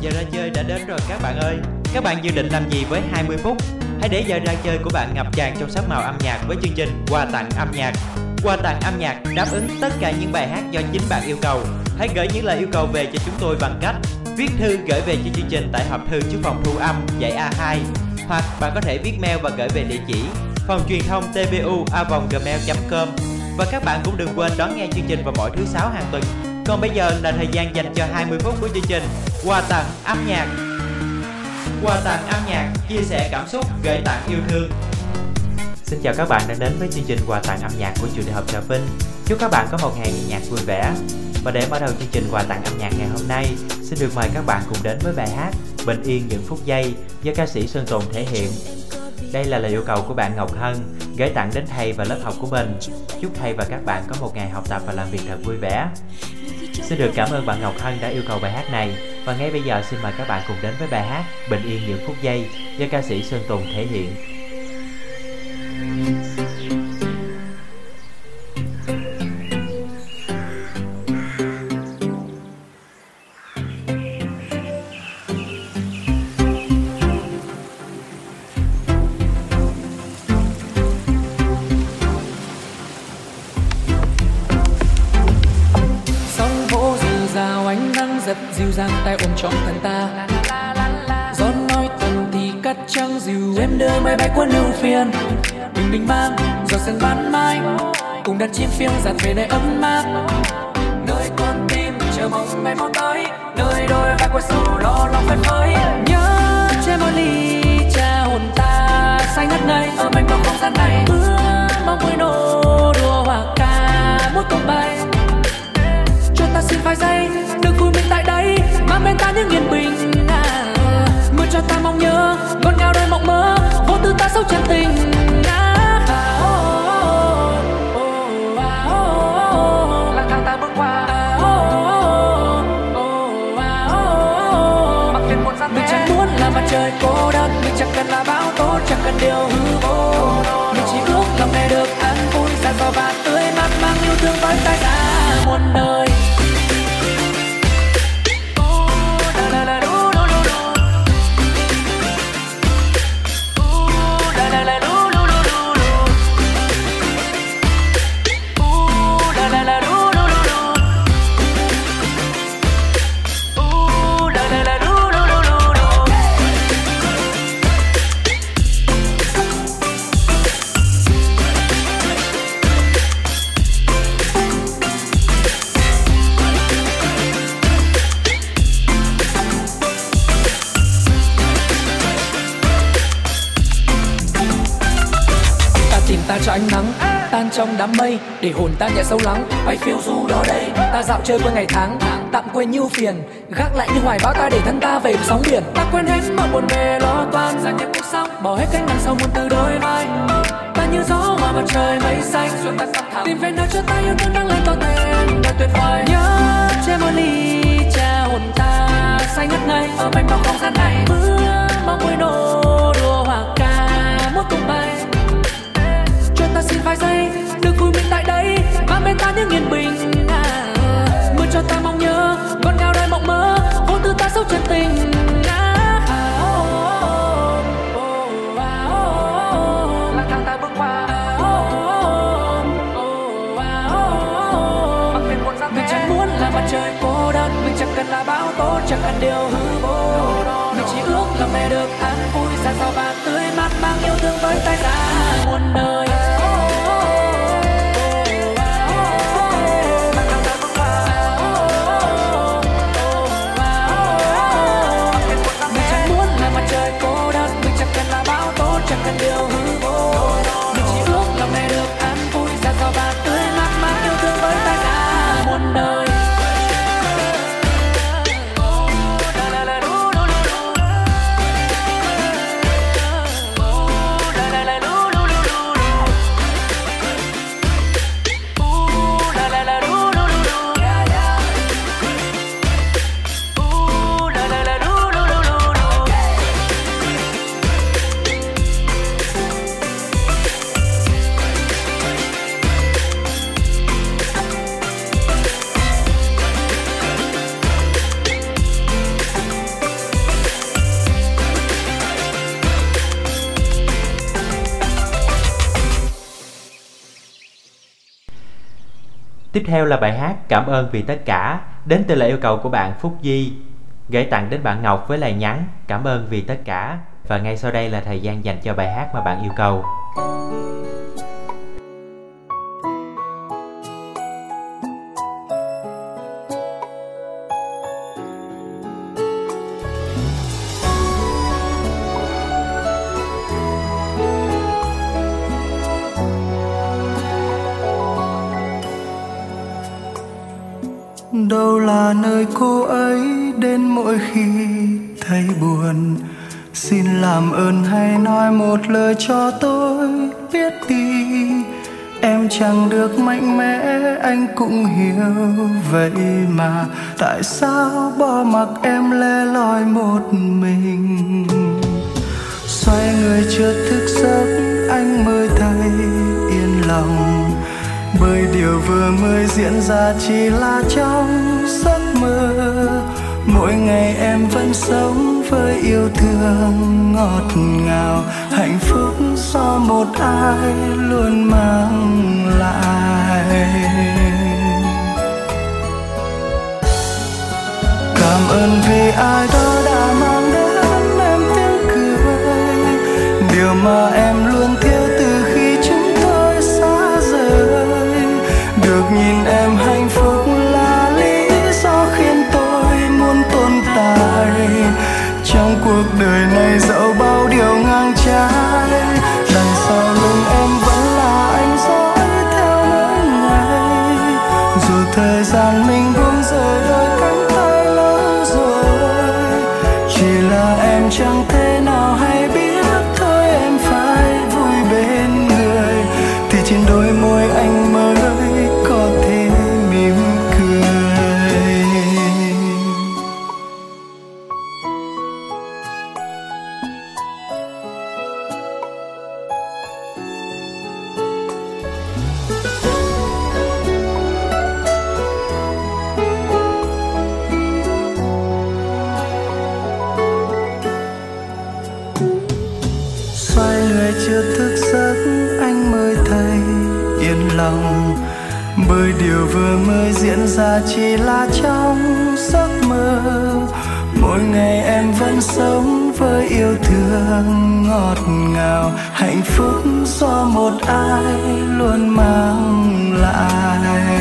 giờ ra chơi đã đến rồi các bạn ơi. Các bạn dự định làm gì với 20 phút? Hãy để giờ ra chơi của bạn ngập tràn trong sắc màu âm nhạc với chương trình Quà tặng âm nhạc. Quà tặng âm nhạc đáp ứng tất cả những bài hát do chính bạn yêu cầu. Hãy gửi những lời yêu cầu về cho chúng tôi bằng cách viết thư gửi về cho chương trình tại hộp thư trước phòng thu âm dãy A2, hoặc bạn có thể viết mail và gửi về địa chỉ phòng truyền thông tbu@gmail.com. Và các bạn cũng đừng quên đón nghe chương trình vào mỗi thứ 6 hàng tuần. Còn bây giờ là thời gian dành cho 20 phút của chương trình Quà tặng âm nhạc. Quà tặng âm nhạc, chia sẻ cảm xúc, gửi tặng yêu thương. Xin chào các bạn đã đến với chương trình Quà tặng âm nhạc của trường đại học Trà Vinh. Chúc các bạn có một ngày nghe nhạc vui vẻ. Và để mở đầu chương trình Quà tặng âm nhạc ngày hôm nay, xin được mời các bạn cùng đến với bài hát Bình yên những phút giây do ca sĩ Sơn Tùng thể hiện. Đây là lời yêu cầu của bạn Ngọc Hân gửi tặng đến thầy và lớp học của mình. Chúc thầy và các bạn có một ngày học tập và làm việc thật vui vẻ. Xin được cảm ơn bạn Ngọc Hân đã yêu cầu bài hát này. Và ngay bây giờ xin mời các bạn cùng đến với bài hát Bình yên những phút giây do ca sĩ Sơn Tùng thể hiện. Dịu dàng tay ôm trọn thân ta, gió nói tần thì cắt trăng dịu em đưa máy bay qua lưu phiền. Bình bình mang giọt sương ban mai, cùng đàn chim phiêu dạt về nơi ấm áp, nơi con tim chờ mong ngày mau tới, nơi đôi vai qua sầu lo lòng phơi phới. Nhớ che mỗi ly trà hồn ta say ngất ngây ở mênh mông không gian này, ước mong vui nô đùa hòa ca một câu bay. Cho ta xin vài giây được vui mình tại đây, mang bên ta những yên bình. Mưa cho ta mong nhớ ngọt ngào đời mộng mơ, vô tư ta sâu chân tình. Lang thang ta bước qua, mặc phiền muộn gian mình chẳng muốn là mặt trời cô đơn, mình chẳng cần là bão tố, chẳng cần điều hư vô. Mình chỉ ước lòng này được an vui, dạt dào và tươi mát, mang yêu thương với tay ra muôn nơi. Ta cho ánh nắng tan trong đám mây, để hồn ta nhẹ sâu lắng bay phiêu du đó đây. Ta dạo chơi qua ngày tháng, tạm quên nhiêu phiền, gác lại như hoài bão ta để thân ta về với sóng biển. Ta quên hết mọi buồn bề lo toan, dành những cuộc sống bỏ hết cánh đằng sau muôn từ đôi vai. Ta như gió hòa mặt trời mây xanh, xuân ta căng thẳng tìm về nơi cho ta yêu thương đang lên to tên đời tuyệt vời. Nhớ che mỗi ly trà hồn ta say ngất ngây ở mênh mông không gian này, ước mong vui nô đùa hòa ca một cùng bay. Ta xin vài giây được vui mình tại đây, mang bên ta những yên bình. Mưa cho ta mong nhớ ngọt ngào đời mộng mơ, vô tư ta sâu chân tình. Lang thang ta bước qua, mặc phiền muộn gian mình chẳng muốn là mặt trời cô đơn, mình chẳng cần là bão tố, chẳng cần điều hư vô. Mình chỉ ước lòng này được an vui, dạt dào và tươi mát, mang yêu thương với tay ra muôn nơi. Chẳng cần điều hư vô, mình chỉ ước lòng này được an vui, dạt dào và tươi mát, mang yêu thương với tay ra muôn nơi. Tiếp theo là bài hát Cảm ơn vì tất cả, đến từ lời yêu cầu của bạn Phúc Di, gửi tặng đến bạn Ngọc với lời nhắn cảm ơn vì tất cả. Và ngay sau đây là thời gian dành cho bài hát mà bạn yêu cầu. Đâu là nơi cô ấy đến mỗi khi thấy buồn, xin làm ơn hãy nói một lời cho tôi biết đi. Em chẳng được mạnh mẽ, anh cũng hiểu vậy mà tại sao bỏ mặc em lẻ loi một mình. Xoay người chợt thức giấc, anh mới thấy yên lòng, bởi điều vừa mới diễn ra chỉ là trong giấc mơ. Mỗi ngày em vẫn sống với yêu thương ngọt ngào, hạnh phúc do một ai luôn mang lại. Cảm ơn vì ai đó đã mang đến em tiếng cười, điều mà em luôn thiếu từ khi chúng tôi xa rời. Được nhìn em hạnh phúc là lý do khiến tôi muốn tồn tại trong cuộc đời này, dẫu bao điều ngang trái. Đằng sau lưng em vẫn là anh dõi theo mỗi ngày, dù thời gian mình buông rơi đôi cánh tay lỡ rồi. Chỉ là em chẳng thể nào hay biết thôi, em phải vui bên người thì trên đôi môi anh mới có thể mỉm cười. Xoay người chưa thức giấc, anh mới thấy yên lòng, bởi điều vừa mới diễn ra chỉ là trong giấc mơ. Mỗi ngày em vẫn sống với yêu thương ngọt ngào, hạnh phúc do một ai luôn mang lại.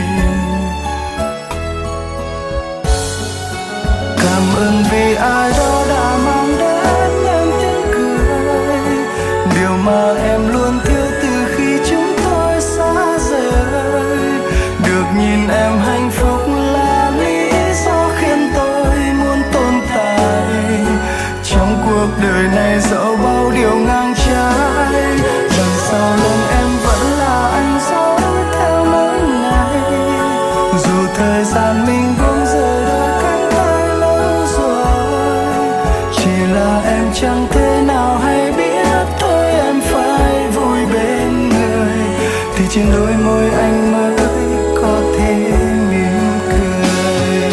Cảm ơn vì ai đó đã mang đến em tiếng cười, điều mà em luôn thiếu từ khi chúng tôi xa rời. Được nhìn em hạnh phúc là lý do khiến tôi muốn tồn tại trong cuộc đời này, dẫu bao điều ngang trái. Đằng sau lưng em vẫn là anh dõi theo mỗi ngày, dù thời gian mình buông rơi đôi cánh tay lỡ rồi. Chỉ là em chẳng thể nào hay biết thôi, em phải vui bên người thì trên đôi môi anh mới có thể mỉm cười.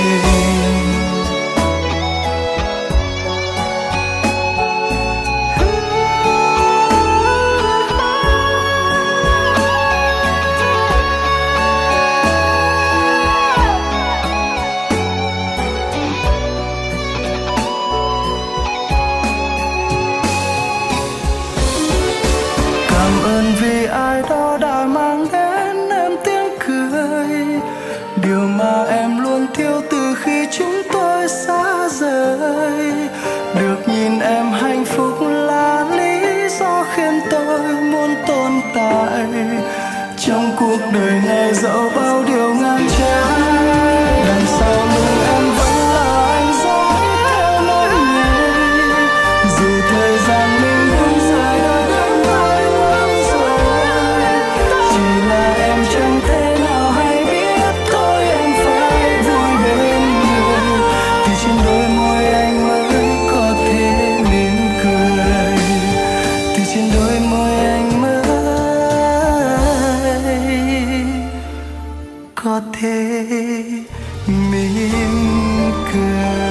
Cảm ơn vì ai đó đã mang đến em tiếng cười, điều mà em luôn thiếu từ khi chúng tôi xa rời. Được nhìn em hạnh phúc là lý do khiến tôi muốn tồn tại trong cuộc đời này, dẫu bao điều ngang trái. Đằng sau lưng em vẫn là anh dõi theo mỗi ngày, dù thời gian mình buông rơi đôi cánh tay lỡ rồi. Chỉ là em chẳng thể nào hay biết thôi, em phải vui bên người thì trên đôi môi anh mới có thể mỉm cười, thì trên đôi môi anh mới có thể mỉm cười.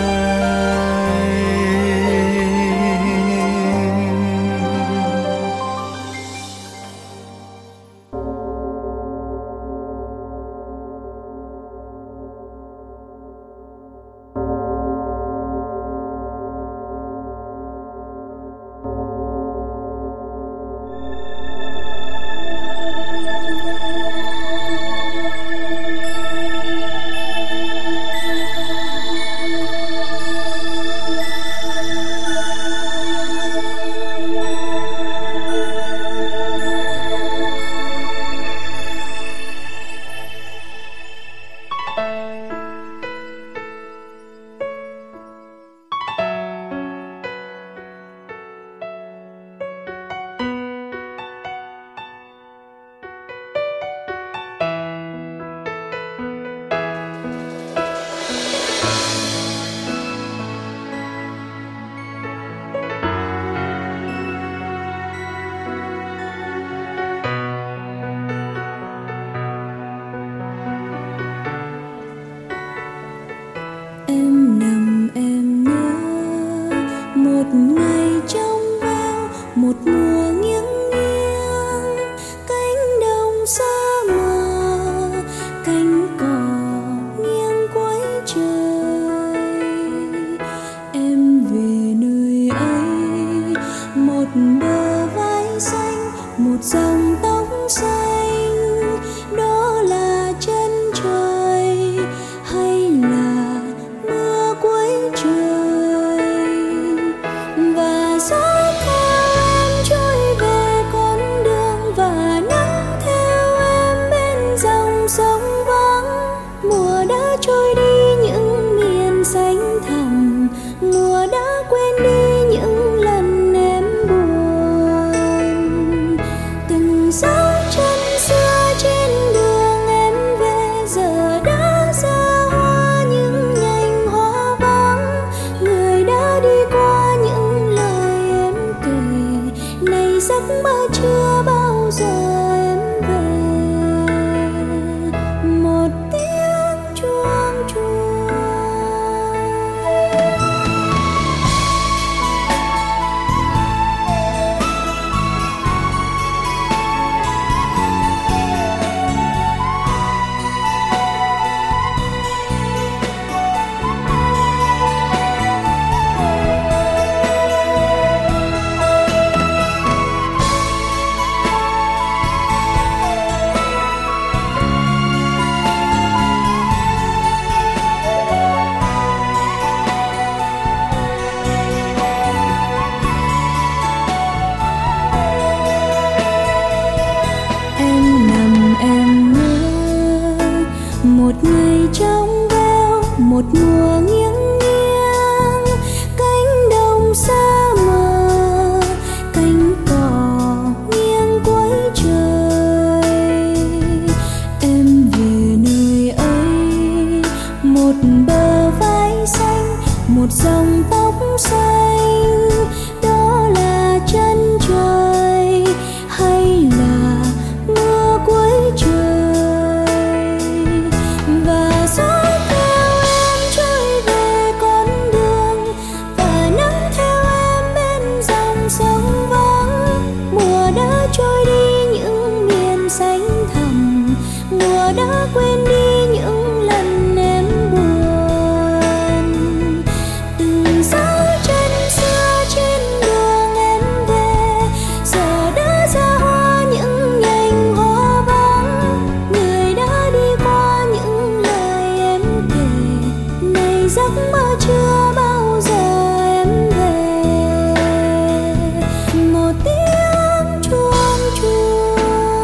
dòng tóc xanh, đó là chân trời hay là mưa cuối trời, và gió theo em trôi về con đường, và nắng theo em bên dòng sông vắng. Mùa đã trôi đi những miền xanh thẳm, mùa đã quên đi những lần em buồn. Từng dấu chân xưa trên đường em về, giờ đã ra hoa những nhành hoa vắng. Người đã đi qua những lời em kể, này giấc mơ chưa bao giờ em về. Một tiếng chuông chuông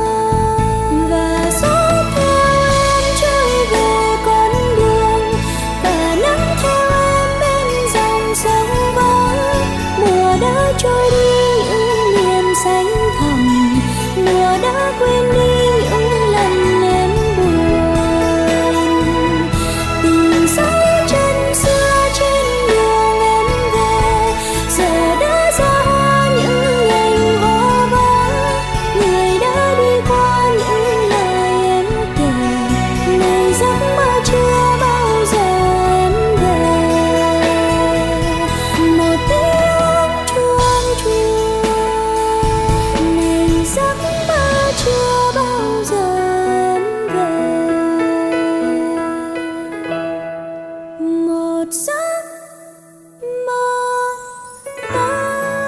và gió theo em trôi về con đường, và nắng theo em bên dòng sông vắng. Mùa đã trôi đi những miền xanh thẳm, mùa đã quên đi những lần em buồn. Từng dấu chân xưa trên đường em về, giờ đã ra hoa những nhành hoa vắng. Người đã đi qua những lời em kể, này giấc mơ chưa bao giờ em về. Một tiếng chuông chuông, này giấc mơ chưa bao giờ em về. Một giấc mơ ta.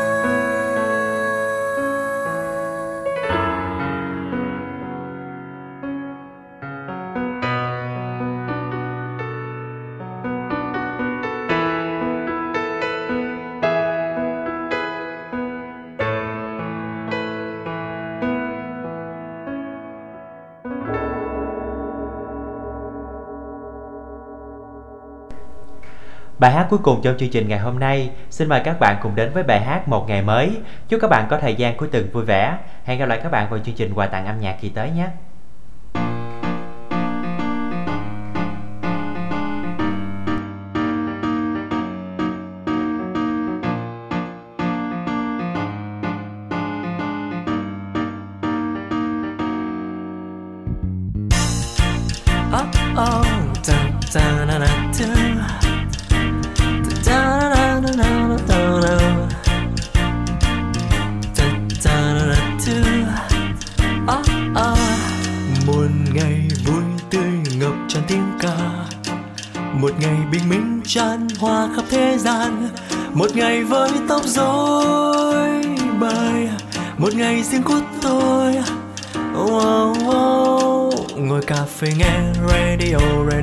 Bài hát cuối cùng trong chương trình ngày hôm nay, xin mời các bạn cùng đến với bài hát Một Ngày Mới. Chúc các bạn có thời gian cuối tuần vui vẻ. Hẹn gặp lại các bạn vào chương trình quà tặng âm nhạc kỳ tới nhé. Một ngày vui tươi ngập tràn tiếng ca, một ngày bình minh tràn hoa khắp thế gian, một ngày với tóc rối bời, một ngày riêng của tôi. Oh, oh, oh. Ngồi cà phê nghe radio,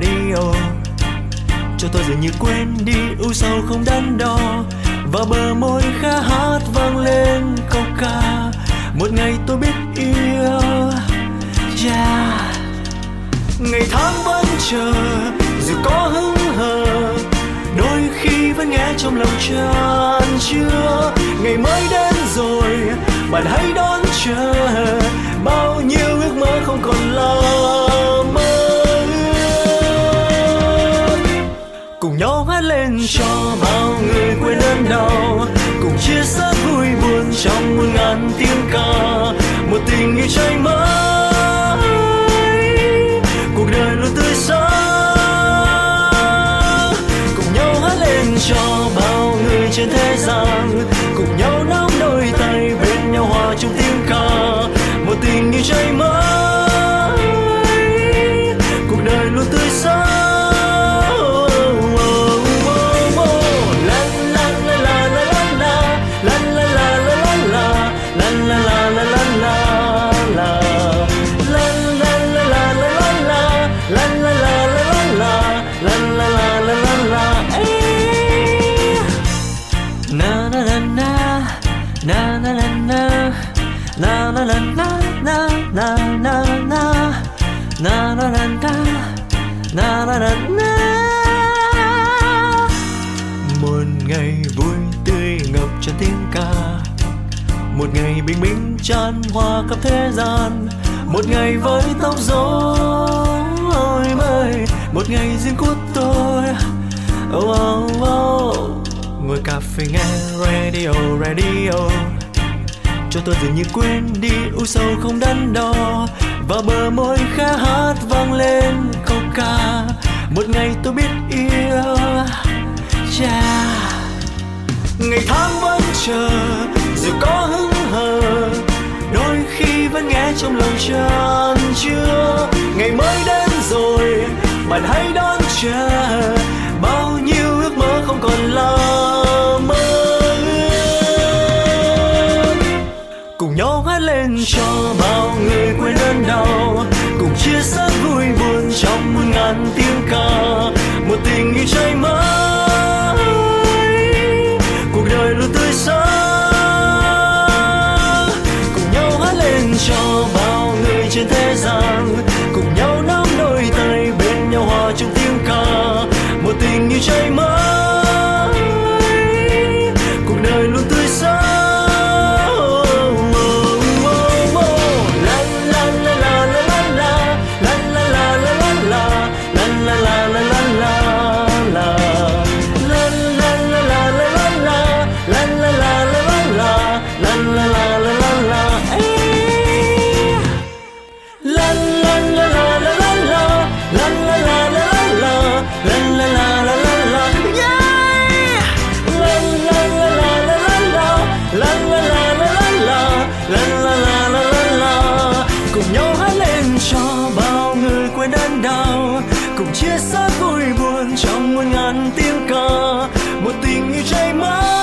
cho tôi dường như quên đi ưu sầu không đắn đo, và bờ môi khá hát vang lên câu ca một ngày tôi biết yêu. Yeah. Ngày tháng vẫn chờ dù có hững hờ, đôi khi vẫn nghe trong lòng tràn chứa. Ngày mới đến rồi bạn hãy đón chờ, bao nhiêu ước mơ không còn là mơ ước. Cùng nhau hát lên cho bao người quên đớn đau, cùng chia sẻ vui buồn trong muôn ngàn tiếng ca. Một tình yêu cháy mới, cuộc đời luôn tươi sáng. Cùng nhau hát lên cho bao người trên thế gian, cùng nhau nắm đôi tay bên nhau hòa trong tiếng ca. Một tình yêu cháy mới, cuộc đời luôn tươi sáng. Một ngày vui tươi ngập tràn tiếng ca, một ngày bình minh tràn hoa khắp thế gian, một ngày với tóc rối bời, một ngày riêng của tôi. Oh, oh, oh. ngồi cà phê nghe radio radio, cho tôi dường như quên đi u sầu không đắn đo, và bờ môi khẽ hát vang lên câu ca một ngày tôi biết yêu. Ngày tháng vẫn chờ dù có hững hờ, đôi khi vẫn nghe trong lòng chan chứa. Ngày mới đến rồi bạn hãy đón chờ, bao nhiêu ước mơ không còn là mơ. Cùng nhau hát lên cho bao người quên đớn đau, cùng chia sẻ vui buồn trong muôn ngàn tiếng ca. Một tình yêu cháy mới, cuộc đời luôn tươi sáng. Cùng nhau hát lên cho bao người trên thế gian, cùng nhau nắm đôi tay bên nhau hòa trong tiếng ca. Một tình yêu cháy mới, cuộc đời luôn tươi sáng. Cùng nhau hát lên cho bao người quên đớn đau, cùng chia sẻ vui buồn trong muôn ngàn tiếng ca. Một tình yêu cháy mới.